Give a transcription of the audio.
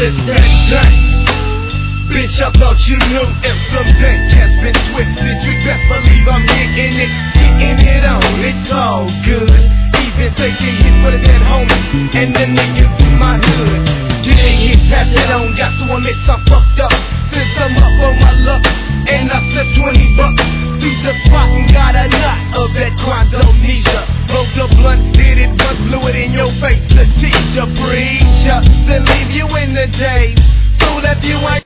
Bitch, I thought you knew if some deck has been twisted. You best believe I'm getting it on. It's all good. Even taking hits for the dead homies and the niggas in my hood. You didn't get past it on. Got to admit I'm fucked up. Since I'm up on my luck and I spent $20. Beat the spot and got a knot of that Quandonesia. Rolled the blunt, did it once, blew it in your face. Letitia, preacher, then leave you in the days. So that you ain't